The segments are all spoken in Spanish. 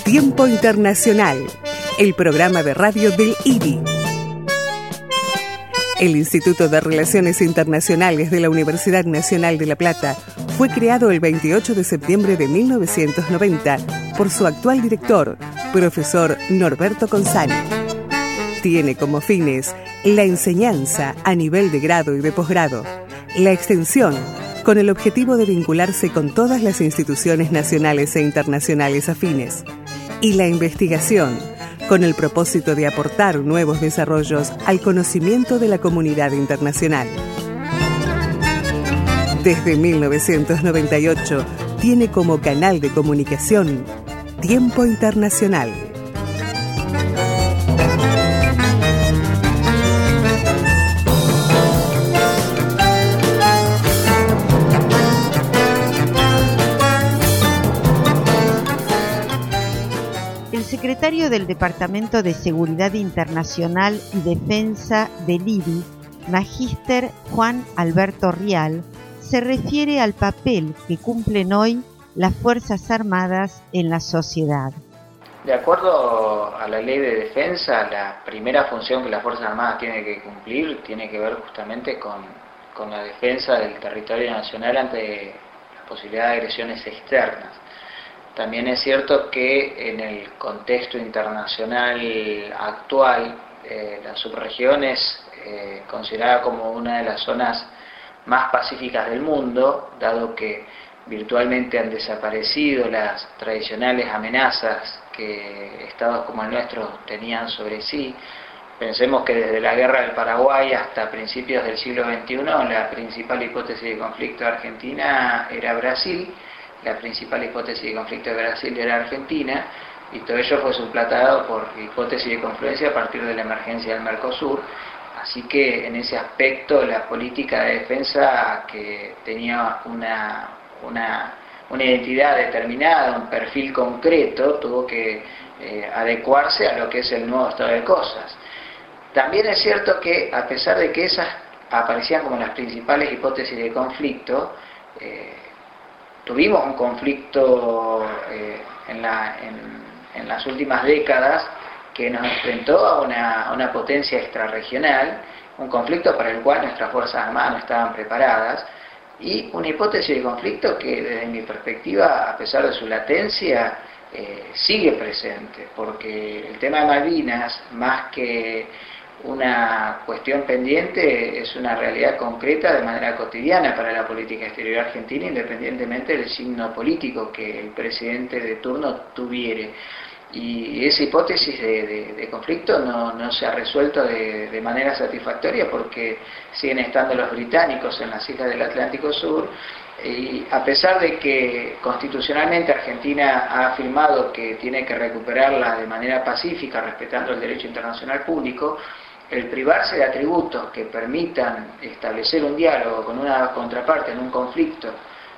Tiempo Internacional, el programa de radio del IRI. El Instituto de Relaciones Internacionales de la Universidad Nacional de La Plata fue creado el 28 de septiembre de 1990 por su actual director, profesor Norberto Consani. Tiene como fines la enseñanza a nivel de grado y de posgrado, la extensión con el objetivo de vincularse con todas las instituciones nacionales e internacionales afines, y la investigación con el propósito de aportar nuevos desarrollos al conocimiento de la comunidad internacional. Desde 1998 tiene como canal de comunicación Tiempo Internacional. El secretario del Departamento de Seguridad Internacional y Defensa del IRI, Magíster Juan Alberto Rial, se refiere al papel que cumplen hoy las Fuerzas Armadas en la sociedad. De acuerdo a la Ley de Defensa, la primera función que las Fuerzas Armadas tienen que cumplir tiene que ver justamente con la defensa del territorio nacional ante la posibilidad de agresiones externas. También es cierto que en el contexto internacional actual, la subregión es considerada como una de las zonas más pacíficas del mundo, dado que virtualmente han desaparecido las tradicionales amenazas que estados como el nuestro tenían sobre sí. Pensemos que desde la Guerra del Paraguay hasta principios del siglo XXI, la principal hipótesis de conflicto de Argentina era Brasil, la principal hipótesis de conflicto de Brasil era Argentina, y todo ello fue suplantado por hipótesis de confluencia a partir de la emergencia del Mercosur. Así que en ese aspecto la política de defensa, que tenía una identidad determinada, un perfil concreto, tuvo que adecuarse a lo que es el nuevo estado de cosas. También es cierto que, a pesar de que esas aparecían como las principales hipótesis de conflicto, tuvimos un conflicto en las últimas décadas que nos enfrentó a una potencia extrarregional, un conflicto para el cual nuestras Fuerzas Armadas no estaban preparadas, y una hipótesis de conflicto que desde mi perspectiva, a pesar de su latencia, sigue presente, porque el tema de Malvinas, más que una cuestión pendiente, es una realidad concreta de manera cotidiana para la política exterior argentina, independientemente del signo político que el presidente de turno tuviere. Y esa hipótesis de conflicto no se ha resuelto de manera satisfactoria, porque siguen estando los británicos en las islas del Atlántico Sur, y a pesar de que constitucionalmente Argentina ha afirmado que tiene que recuperarla de manera pacífica, respetando el derecho internacional público, el privarse de atributos que permitan establecer un diálogo con una contraparte en un conflicto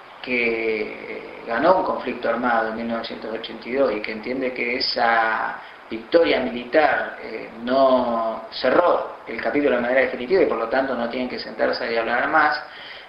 que ganó un conflicto armado en 1982 y que entiende que esa victoria militar no cerró el capítulo de manera definitiva y por lo tanto no tienen que sentarse a dialogar más,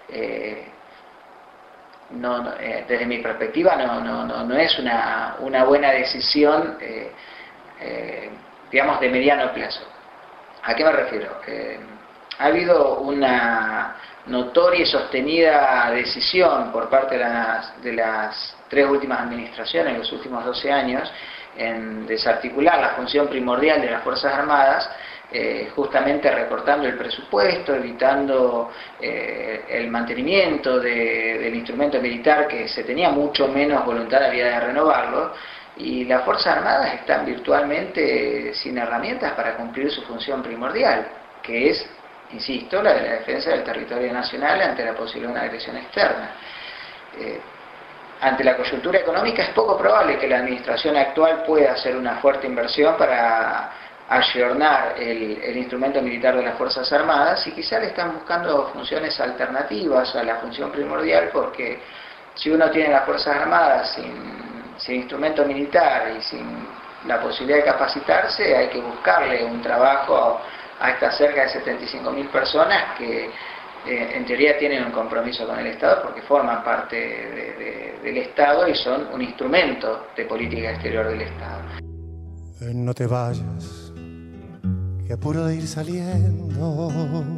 desde mi perspectiva no es una buena decisión, digamos, de mediano plazo. ¿A qué me refiero? Ha habido una notoria y sostenida decisión por parte de las tres últimas administraciones, en los últimos 12 años, en desarticular la función primordial de las Fuerzas Armadas, justamente recortando el presupuesto, evitando el mantenimiento del instrumento militar, que se tenía mucho menos voluntad había de renovarlo, y las Fuerzas Armadas están virtualmente sin herramientas para cumplir su función primordial, que es, insisto, la de la defensa del territorio nacional ante la posibilidad de una agresión externa. Ante la coyuntura económica es poco probable que la administración actual pueda hacer una fuerte inversión para ayornar el instrumento militar de las Fuerzas Armadas, y quizá le están buscando funciones alternativas a la función primordial, porque si uno tiene las Fuerzas Armadas sin instrumento militar y sin la posibilidad de capacitarse, hay que buscarle un trabajo a estas cerca de 75.000 personas que en teoría tienen un compromiso con el Estado porque forman parte del Estado y son un instrumento de política exterior del Estado. No te vayas, que apuro de ir saliendo.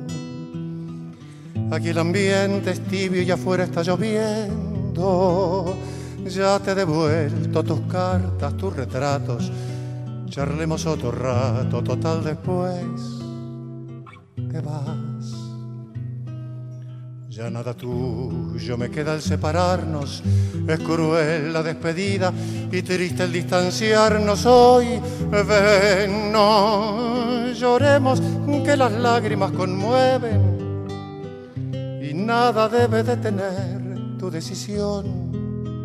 Aquí el ambiente es tibio y afuera está lloviendo. Ya te he devuelto tus cartas, tus retratos. Charlemos otro rato, total después te vas. Ya nada tuyo me queda al separarnos. Es cruel la despedida y triste el distanciarnos hoy. Ven, no lloremos, que las lágrimas conmueven y nada debe detener tu decisión.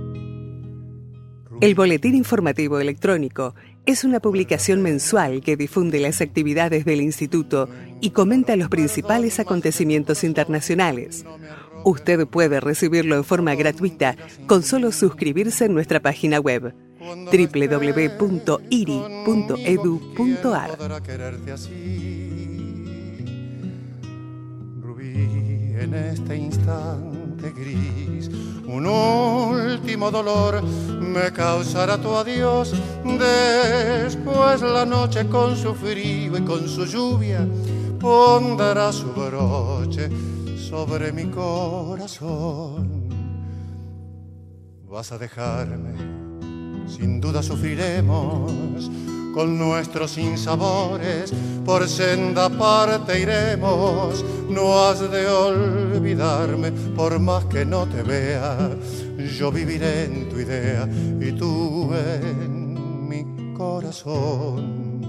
El Boletín Informativo Electrónico es una publicación mensual que difunde las actividades del Instituto y comenta los principales acontecimientos internacionales. Usted puede recibirlo en forma gratuita con solo suscribirse en nuestra página web www.iri.edu.ar. Rubí, en este instante gris, un último dolor me causará tu adiós. Después la noche con su frío y con su lluvia pondrá su broche sobre mi corazón. Vas a dejarme, sin duda sufriremos, con nuestros sinsabores por senda aparte iremos. No has de olvidarme, por más que no te vea, yo viviré en tu idea y tú en mi corazón.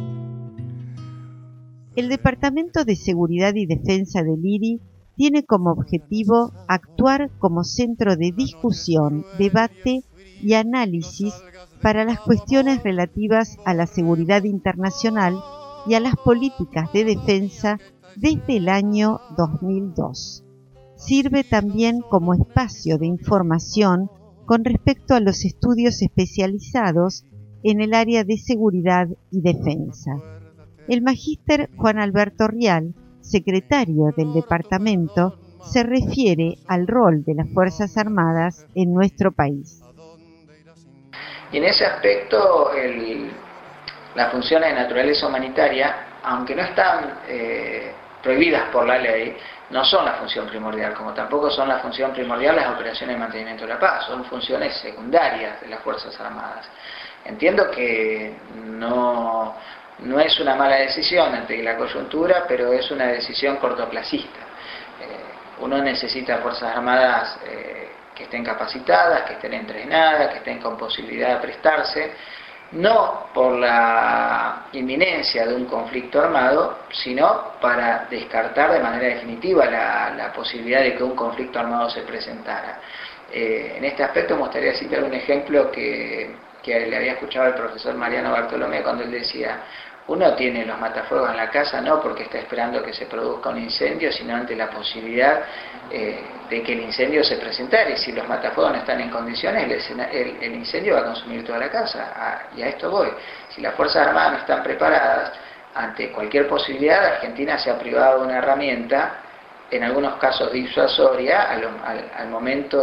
El Departamento de Seguridad y Defensa del IRI tiene como objetivo actuar como centro de discusión, debate y análisis para las cuestiones relativas a la seguridad internacional y a las políticas de defensa desde el año 2002. Sirve también como espacio de información con respecto a los estudios especializados en el área de seguridad y defensa. El magíster Juan Alberto Rial, secretario del departamento, se refiere al rol de las Fuerzas Armadas en nuestro país. Y en ese aspecto, las funciones de naturaleza humanitaria, aunque no están prohibidas por la ley, no son la función primordial, como tampoco son la función primordial las operaciones de mantenimiento de la paz, son funciones secundarias de las Fuerzas Armadas. Entiendo que no es una mala decisión ante la coyuntura, pero es una decisión cortoplacista. Uno necesita Fuerzas Armadas que estén capacitadas, que estén entrenadas, que estén con posibilidad de prestarse, no por la inminencia de un conflicto armado, sino para descartar de manera definitiva la posibilidad de que un conflicto armado se presentara. En este aspecto me gustaría citar un ejemplo que le había escuchado al profesor Mariano Bartolomé cuando él decía: uno tiene los matafuegos en la casa no porque está esperando que se produzca un incendio, sino ante la posibilidad de que el incendio se presentara, y si los matafuegos no están en condiciones, el incendio va a consumir toda la casa. Y a esto voy. Si las Fuerzas Armadas no están preparadas, ante cualquier posibilidad, Argentina se ha privado de una herramienta, en algunos casos disuasoria, al momento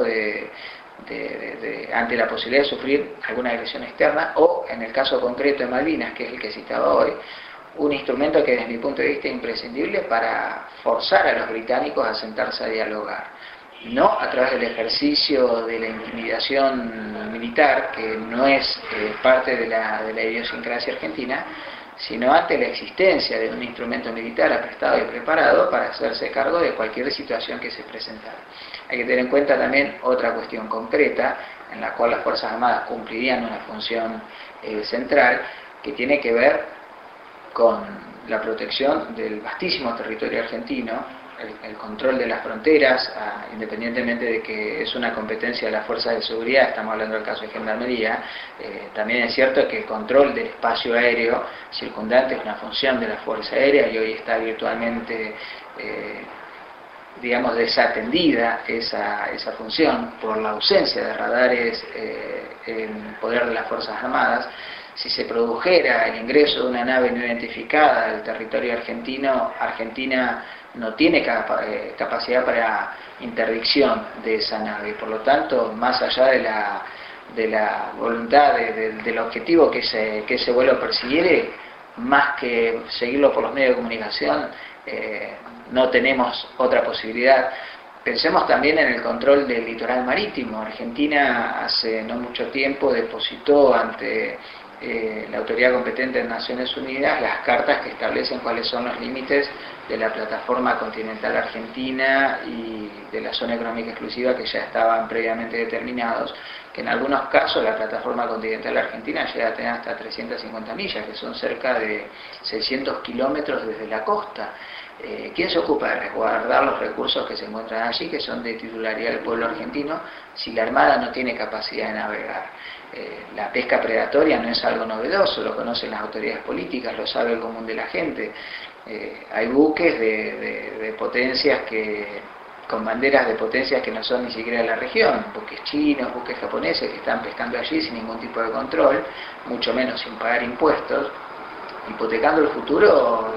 ante la posibilidad de sufrir alguna agresión externa, o en el caso concreto de Malvinas, que es el que citaba hoy, un instrumento que desde mi punto de vista es imprescindible para forzar a los británicos a sentarse a dialogar, no a través del ejercicio de la intimidación militar, que no es parte de la idiosincrasia argentina, sino ante la existencia de un instrumento militar aprestado y preparado para hacerse cargo de cualquier situación que se presentara. Hay que tener en cuenta también otra cuestión concreta, en la cual las Fuerzas Armadas cumplirían una función central, que tiene que ver con la protección del vastísimo territorio argentino, el control de las fronteras, independientemente de que es una competencia de las fuerzas de seguridad, estamos hablando del caso de Gendarmería, también es cierto que el control del espacio aéreo circundante es una función de la Fuerza Aérea, y hoy está virtualmente desatendida esa función por la ausencia de radares en poder de las Fuerzas Armadas. Si se produjera el ingreso de una nave no identificada al territorio argentino, Argentina no tiene capacidad para interdicción de esa nave. Por lo tanto, más allá de la voluntad, del objetivo que ese vuelo persiguiere, más que seguirlo por los medios de comunicación, no tenemos otra posibilidad. Pensemos también en el control del litoral marítimo. Argentina hace no mucho tiempo depositó ante la autoridad competente de Naciones Unidas las cartas que establecen cuáles son los límites de la plataforma continental argentina y de la zona económica exclusiva, que ya estaban previamente determinados, que en algunos casos la plataforma continental argentina llega a tener hasta 350 millas, que son cerca de 600 kilómetros desde la costa. ¿Quién se ocupa de resguardar los recursos que se encuentran allí, que son de titularidad del pueblo argentino, si la Armada no tiene capacidad de navegar? La pesca predatoria no es algo novedoso, lo conocen las autoridades políticas, lo sabe el común de la gente. Hay buques de potencias con banderas de potencias que no son ni siquiera de la región, buques chinos, buques japoneses que están pescando allí sin ningún tipo de control, mucho menos sin pagar impuestos, hipotecando el futuro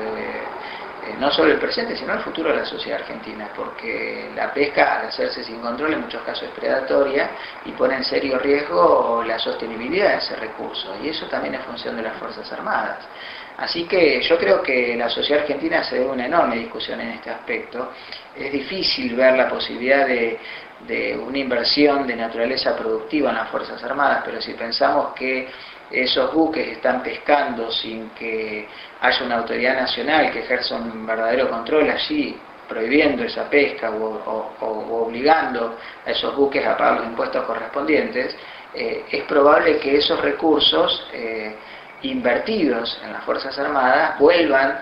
no solo el presente, sino el futuro de la sociedad argentina, porque la pesca, al hacerse sin control, en muchos casos es predatoria y pone en serio riesgo la sostenibilidad de ese recurso, y eso también es función de las Fuerzas Armadas. Así que yo creo que la sociedad argentina se debe una enorme discusión en este aspecto. Es difícil ver la posibilidad de una inversión de naturaleza productiva en las Fuerzas Armadas, pero si pensamos que esos buques están pescando sin que haya una autoridad nacional que ejerza un verdadero control allí, prohibiendo esa pesca o obligando a esos buques a pagar los impuestos correspondientes, es probable que esos recursos invertidos en las Fuerzas Armadas vuelvan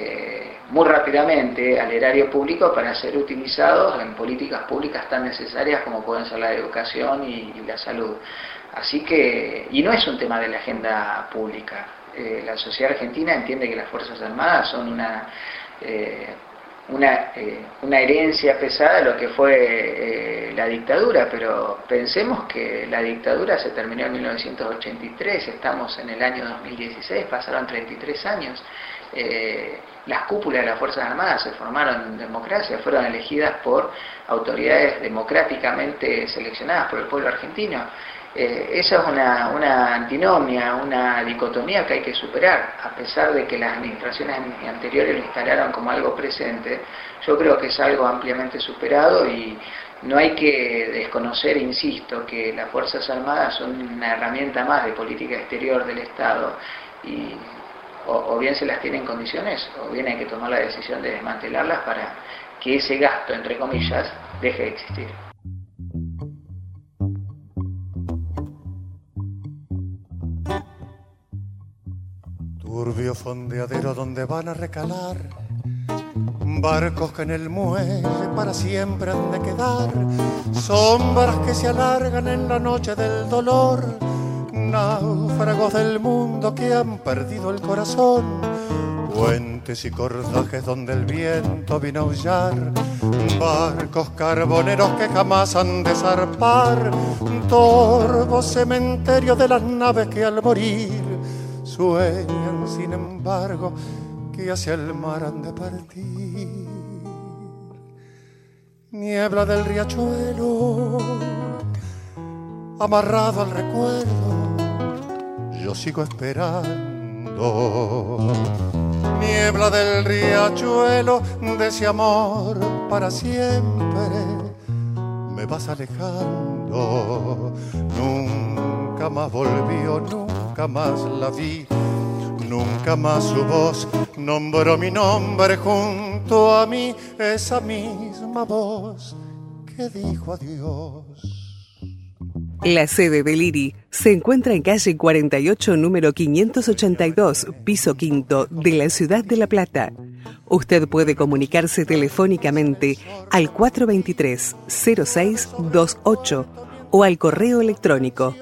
muy rápidamente al erario público para ser utilizados en políticas públicas tan necesarias como pueden ser la educación y la salud. Así que, y no es un tema de la agenda pública. La sociedad argentina entiende que las Fuerzas Armadas son una herencia pesada de lo que fue la dictadura, pero pensemos que la dictadura se terminó en 1983, estamos en el año 2016, pasaron 33 años. Las cúpulas de las Fuerzas Armadas se formaron en democracia, fueron elegidas por autoridades democráticamente seleccionadas por el pueblo argentino. Esa es una antinomia, una dicotomía que hay que superar. A pesar de que las administraciones anteriores lo instalaron como algo presente, yo creo que es algo ampliamente superado y no hay que desconocer, insisto, que las Fuerzas Armadas son una herramienta más de política exterior del Estado y o bien se las tiene en condiciones o bien hay que tomar la decisión de desmantelarlas para que ese gasto, entre comillas, deje de existir. Turbio fondeadero donde van a recalar barcos que en el muelle para siempre han de quedar, sombras que se alargan en la noche del dolor, náufragos del mundo que han perdido el corazón, puentes y cordajes donde el viento vino a aullar, barcos carboneros que jamás han de zarpar, torvos cementerios de las naves que al morir sueñan sin embargo que hacia el mar han de partir. Niebla del riachuelo amarrado al recuerdo, yo sigo esperando. Niebla del riachuelo de ese amor para siempre, me vas alejando. Nunca más volvió, nunca más la vi, nunca más su voz nombró mi nombre junto a mí, esa misma voz que dijo adiós. La sede del IRI se encuentra en calle 48, número 582, piso quinto, de la ciudad de La Plata. Usted puede comunicarse telefónicamente al 423-0628 o al correo electrónico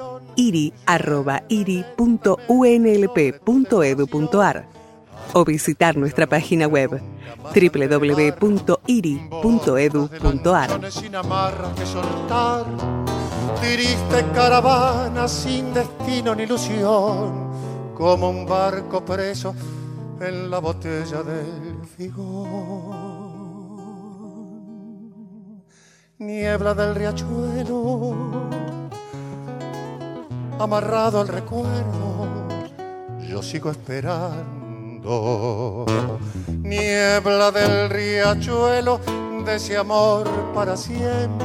iri@iri.unlp.edu.ar o visitar nuestra página web www.iri.edu.ar. Sin amarras que soltar, triste caravana sin destino ni ilusión, como un barco preso en la botella del figón. niebla del riachuelo, amarrado al recuerdo, yo sigo esperando. Niebla del riachuelo, de ese amor para siempre,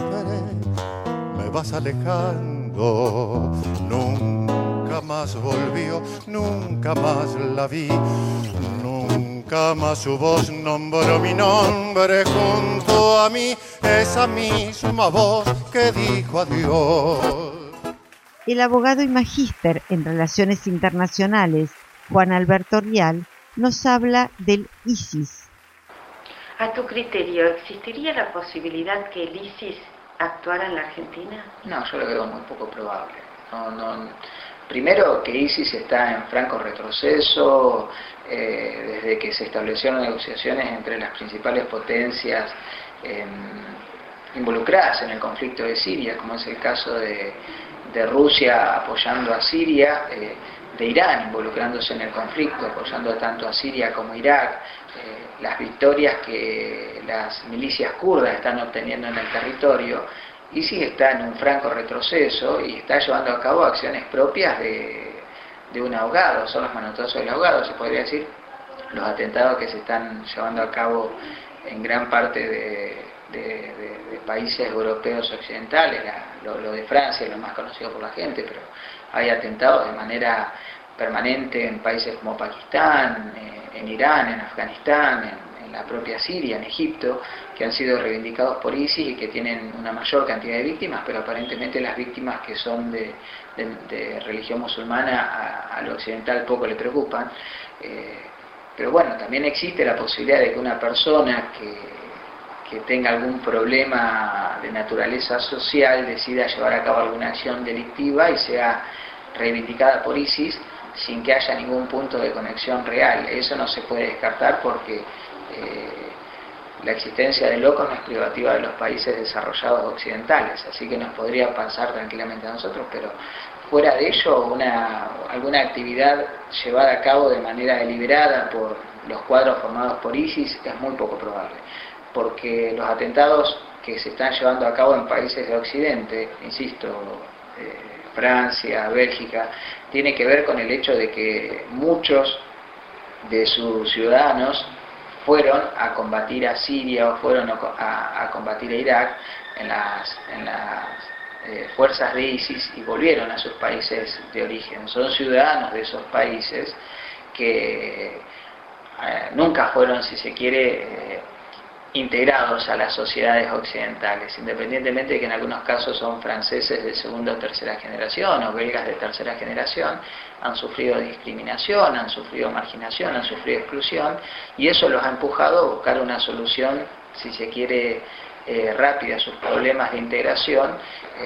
me vas alejando. Nunca más volvió, nunca más la vi, nunca más su voz nombró mi nombre junto a mí, esa misma voz que dijo adiós. El abogado y magíster en Relaciones Internacionales, Juan Alberto Rial, nos habla del ISIS. A tu criterio, ¿existiría la posibilidad que el ISIS actuara en la Argentina? No, yo lo veo muy poco probable. Primero que ISIS está en franco retroceso, desde que se establecieron negociaciones entre las principales potencias involucradas en el conflicto de Siria, como es el caso de Rusia apoyando a Siria, de Irán involucrándose en el conflicto, apoyando tanto a Siria como a Irak, las victorias que las milicias kurdas están obteniendo en el territorio. ISIS está en un franco retroceso y está llevando a cabo acciones propias de un ahogado, son los manotazos del ahogado, se podría decir, los atentados que se están llevando a cabo en gran parte de países europeos occidentales. Lo de Francia es lo más conocido por la gente, pero hay atentados de manera permanente en países como Pakistán, en Irán, en Afganistán, en la propia Siria, en Egipto, que han sido reivindicados por ISIS y que tienen una mayor cantidad de víctimas, pero aparentemente las víctimas que son de religión musulmana a lo occidental poco le preocupan. Pero bueno, también existe la posibilidad de que una persona que tenga algún problema de naturaleza social decida llevar a cabo alguna acción delictiva y sea reivindicada por ISIS sin que haya ningún punto de conexión real. Eso no se puede descartar porque la existencia de locos no es privativa de los países desarrollados occidentales, así que nos podría pasar tranquilamente a nosotros, pero fuera de ello, alguna actividad llevada a cabo de manera deliberada por los cuadros formados por ISIS es muy poco probable, porque los atentados que se están llevando a cabo en países de Occidente, insisto, Francia, Bélgica, tiene que ver con el hecho de que muchos de sus ciudadanos fueron a combatir a Siria o fueron a combatir a Irak en las fuerzas de ISIS y volvieron a sus países de origen. Son ciudadanos de esos países que nunca fueron, si se quiere, integrados a las sociedades occidentales, independientemente de que en algunos casos son franceses de segunda o tercera generación o belgas de tercera generación, han sufrido discriminación, han sufrido marginación, han sufrido exclusión, y eso los ha empujado a buscar una solución, si se quiere, rápida a sus problemas de integración,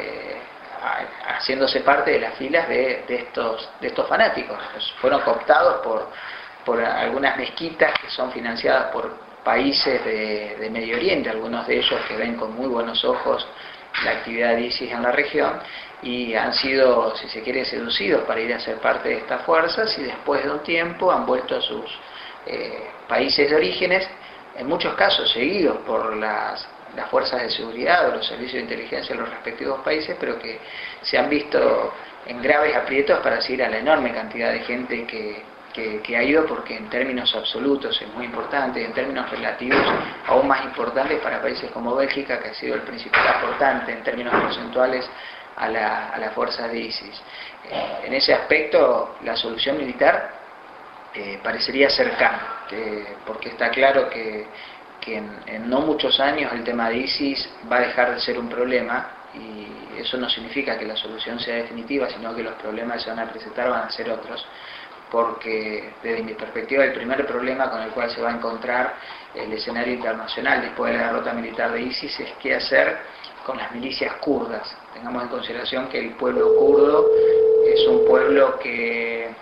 haciéndose parte de las filas de estos fanáticos. Fueron cooptados por algunas mezquitas que son financiadas por países de Medio Oriente, algunos de ellos que ven con muy buenos ojos la actividad de ISIS en la región, y han sido, si se quiere, seducidos para ir a ser parte de estas fuerzas, y después de un tiempo han vuelto a sus países de orígenes, en muchos casos seguidos por las fuerzas de seguridad o los servicios de inteligencia de los respectivos países, pero que se han visto en graves aprietos para seguir a la enorme cantidad de gente que ha ido, porque en términos absolutos es muy importante, y en términos relativos aún más importante para países como Bélgica, que ha sido el principal aportante en términos porcentuales a la fuerza de ISIS. En ese aspecto la solución militar parecería cercana, porque está claro que en no muchos años el tema de ISIS va a dejar de ser un problema, y eso no significa que la solución sea definitiva, sino que los problemas que se van a presentar van a ser otros, porque desde mi perspectiva el primer problema con el cual se va a encontrar el escenario internacional después de la derrota militar de ISIS es qué hacer con las milicias kurdas. Tengamos en consideración que el pueblo kurdo es un pueblo que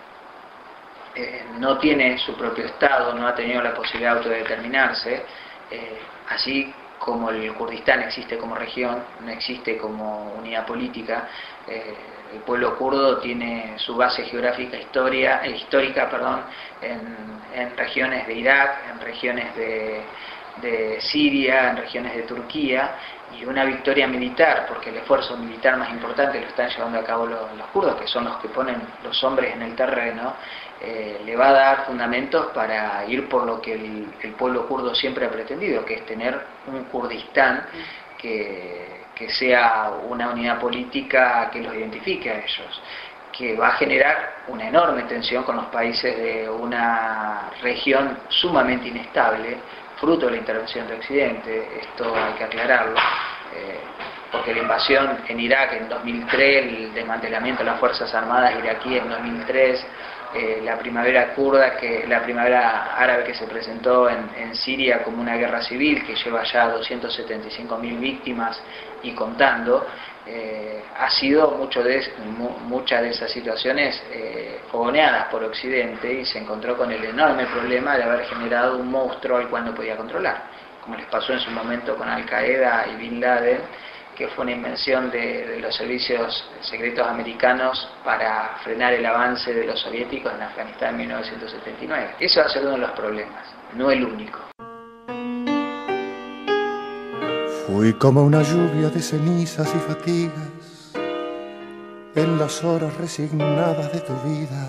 no tiene su propio Estado, no ha tenido la posibilidad de autodeterminarse, así como el Kurdistán existe como región, no existe como unidad política. El pueblo kurdo tiene su base geográfica histórica en regiones de Irak, en regiones de Siria, en regiones de Turquía, y una victoria militar, porque el esfuerzo militar más importante lo están llevando a cabo los kurdos, que son los que ponen los hombres en el terreno, le va a dar fundamentos para ir por lo que el pueblo kurdo siempre ha pretendido, que es tener un Kurdistán que sea una unidad política que los identifique a ellos, que va a generar una enorme tensión con los países de una región sumamente inestable, fruto de la intervención de Occidente. Esto hay que aclararlo, porque la invasión en Irak en 2003, el desmantelamiento de las Fuerzas Armadas iraquíes en 2003, la primavera kurda, la primavera árabe que se presentó en Siria como una guerra civil que lleva ya 275.000 víctimas y contando, ha sido muchas de esas situaciones fogoneadas por Occidente, y se encontró con el enorme problema de haber generado un monstruo al cual no podía controlar, como les pasó en su momento con Al Qaeda y Bin Laden, que fue una invención de los servicios secretos americanos para frenar el avance de los soviéticos en Afganistán en 1979. Eso va a ser uno de los problemas, no el único. Fui como una lluvia de cenizas y fatigas en las horas resignadas de tu vida,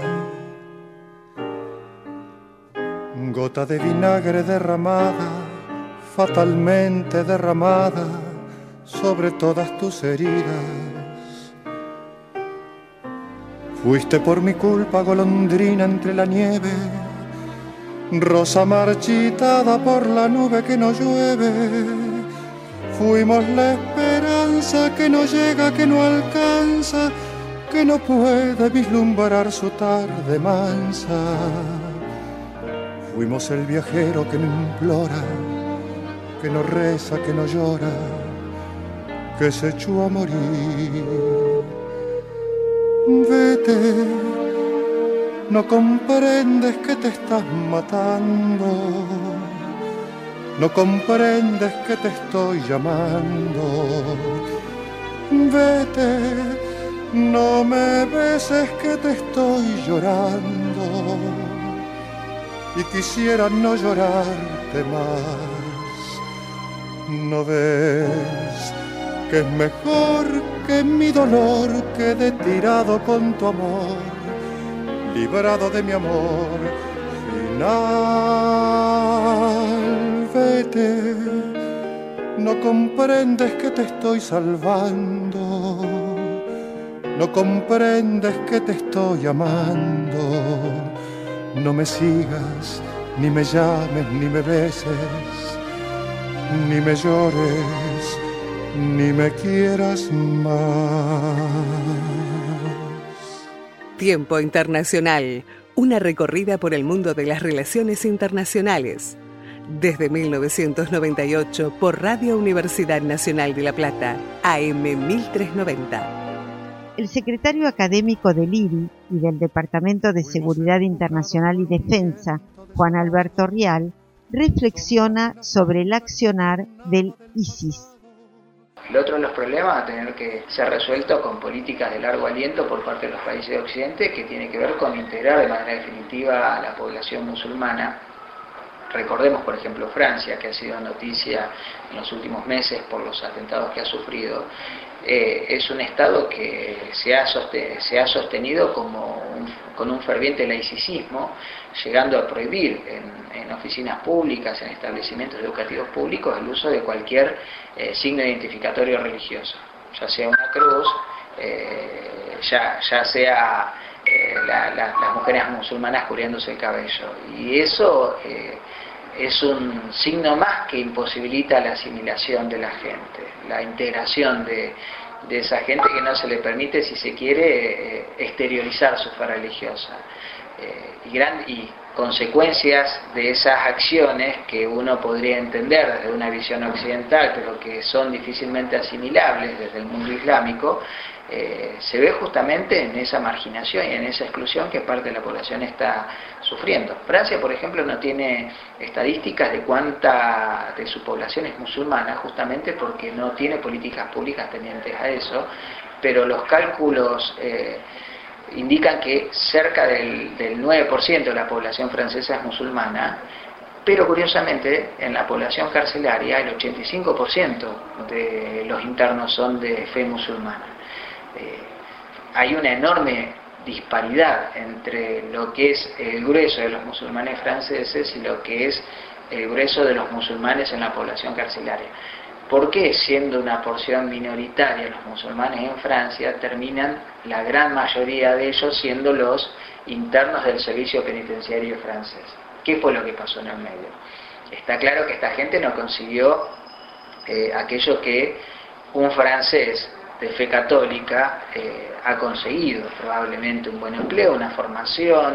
gota de vinagre derramada, fatalmente derramada sobre todas tus heridas. Fuiste por mi culpa golondrina entre la nieve, rosa marchitada por la nube que no llueve. Fuimos la esperanza que no llega, que no alcanza, que no puede vislumbrar su tarde mansa. Fuimos el viajero que no implora, que no reza, que no llora, que se echó a morir. Vete, no comprendes que te estás matando, no comprendes que te estoy llamando. Vete, no me beses que te estoy llorando, y quisiera no llorarte más. ¿No ves que es mejor que mi dolor quede tirado con tu amor, librado de mi amor final? Vete, no comprendes que te estoy salvando, no comprendes que te estoy amando. No me sigas, ni me llames, ni me beses, ni me llores, ni me quieras más. Tiempo Internacional, una recorrida por el mundo de las relaciones internacionales. Desde 1998 por Radio Universidad Nacional de La Plata, AM 1390. El secretario académico del IRI y del Departamento de Seguridad Internacional y Defensa, Juan Alberto Rial, reflexiona sobre el accionar del ISIS. El otro de los problemas va a tener que ser resuelto con políticas de largo aliento por parte de los países de Occidente, que tiene que ver con integrar de manera definitiva a la población musulmana. Recordemos, por ejemplo, Francia, que ha sido noticia en los últimos meses por los atentados que ha sufrido. Es un Estado que se ha sostenido con un ferviente laicismo, llegando a prohibir en oficinas públicas, en establecimientos educativos públicos, el uso de cualquier signo identificatorio religioso, ya sea una cruz, ya sea las mujeres musulmanas cubriéndose el cabello. Y eso es un signo más que imposibilita la asimilación de la gente, la integración de esa gente, que no se le permite, si se quiere, exteriorizar su fe religiosa. Y consecuencias de esas acciones que uno podría entender desde una visión occidental, pero que son difícilmente asimilables desde el mundo islámico, se ve justamente en esa marginación y en esa exclusión que parte de la población está sufriendo. Francia, por ejemplo, no tiene estadísticas de cuánta de su población es musulmana, justamente porque no tiene políticas públicas tendientes a eso, pero los cálculos indican que cerca del 9% de la población francesa es musulmana, Pero curiosamente, en la población carcelaria, el 85% de los internos son de fe musulmana. Hay una enorme disparidad entre lo que es el grueso de los musulmanes franceses y lo que es el grueso de los musulmanes en la población carcelaria. ¿Por qué, siendo una porción minoritaria los musulmanes en Francia, terminan la gran mayoría de ellos siendo los internos del servicio penitenciario francés? ¿Qué fue lo que pasó en el medio? Está claro que esta gente no consiguió aquello que un francés de fe católica ha conseguido, probablemente un buen empleo, una formación,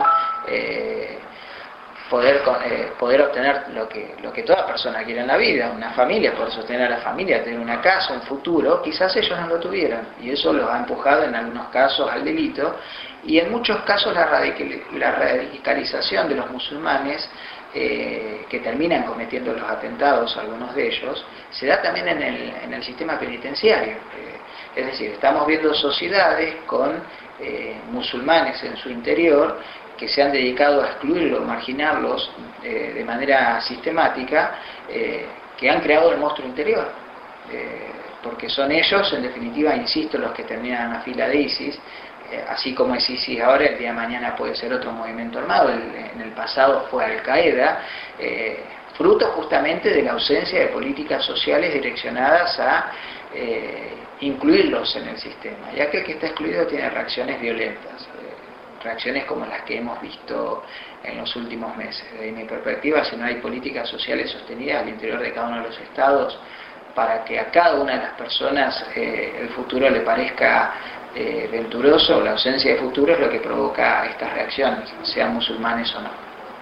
poder obtener lo que toda persona quiere en la vida, una familia, poder sostener a la familia, tener una casa, un futuro. Quizás ellos no lo tuvieran, y eso los ha empujado en algunos casos al delito, y en muchos casos la radicalización de los musulmanes que terminan cometiendo los atentados, algunos de ellos, se da también en el sistema penitenciario. Es decir, estamos viendo sociedades con musulmanes en su interior que se han dedicado a excluirlos, marginarlos de manera sistemática, que han creado el monstruo interior. Porque son ellos, en definitiva, insisto, los que terminan en la fila de ISIS. Así como es ISIS ahora, el día de mañana puede ser otro movimiento armado. En el pasado fue Al-Qaeda, fruto justamente de la ausencia de políticas sociales direccionadas a incluirlos en el sistema. Y aquel que está excluido tiene reacciones violentas, reacciones como las que hemos visto en los últimos meses. Desde mi perspectiva, si no hay políticas sociales sostenidas al interior de cada uno de los estados para que a cada una de las personas el futuro le parezca venturoso, la ausencia de futuro es lo que provoca estas reacciones, sean musulmanes o no.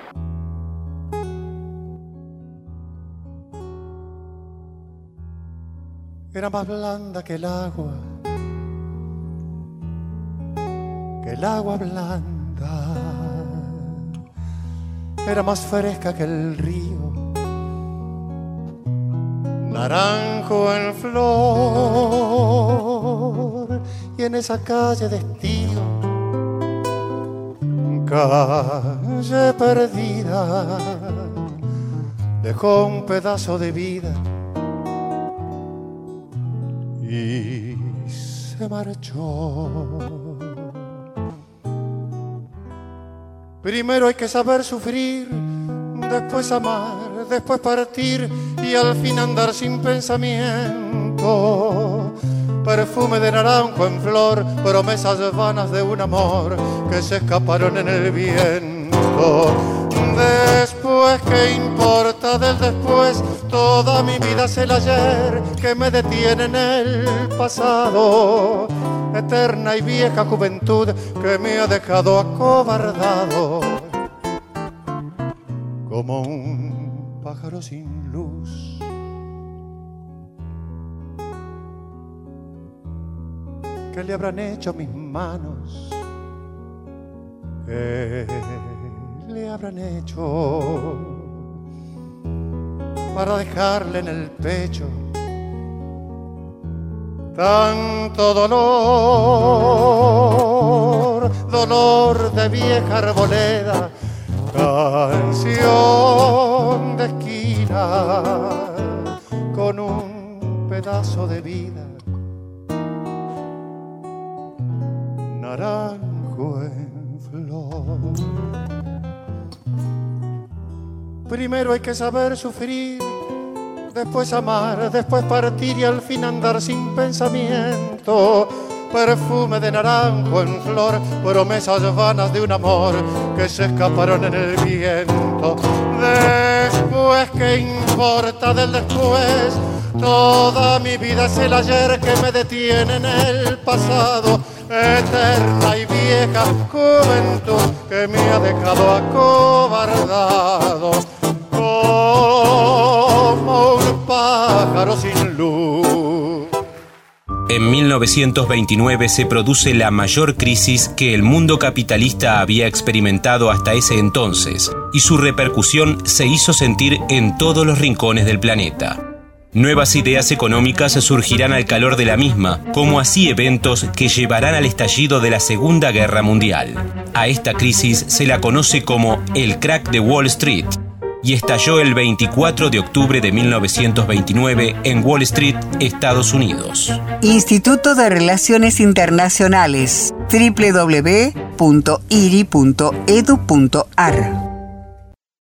Era más blanda que el agua blanda, era más fresca que el río, naranjo en flor, y en esa calle de estío, calle perdida, dejó un pedazo de vida y se marchó. Primero hay que saber sufrir, después amar, después partir y al fin andar sin pensamiento. Perfume de naranjo en flor, promesas vanas de un amor que se escaparon en el viento. Después, ¿qué importa del después? Toda mi vida es el ayer que me detiene en el pasado. Eterna y vieja juventud que me ha dejado acobardado como un pájaro sin luz. ¿Qué le habrán hecho mis manos? ¿Qué le habrán hecho para dejarle en el pecho tanto dolor, dolor de vieja arboleda, canción de esquina con un pedazo de vida, naranjo en flor. Primero hay que saber sufrir, después amar, después partir y al fin andar sin pensamiento. Perfume de naranjo en flor, promesas vanas de un amor que se escaparon en el viento. Después, ¿qué importa del después? Toda mi vida es el ayer que me detiene en el pasado. Eterna y vieja juventud que me ha dejado acobardado como un pájaro sin luz. En 1929 se produce la mayor crisis que el mundo capitalista había experimentado hasta ese entonces, y su repercusión se hizo sentir en todos los rincones del planeta. Nuevas ideas económicas surgirán al calor de la misma, como así eventos que llevarán al estallido de la Segunda Guerra Mundial. A esta crisis se la conoce como el crack de Wall Street. y estalló el 24 de octubre de 1929 en Wall Street, Estados Unidos. Instituto de Relaciones Internacionales, www.iri.edu.ar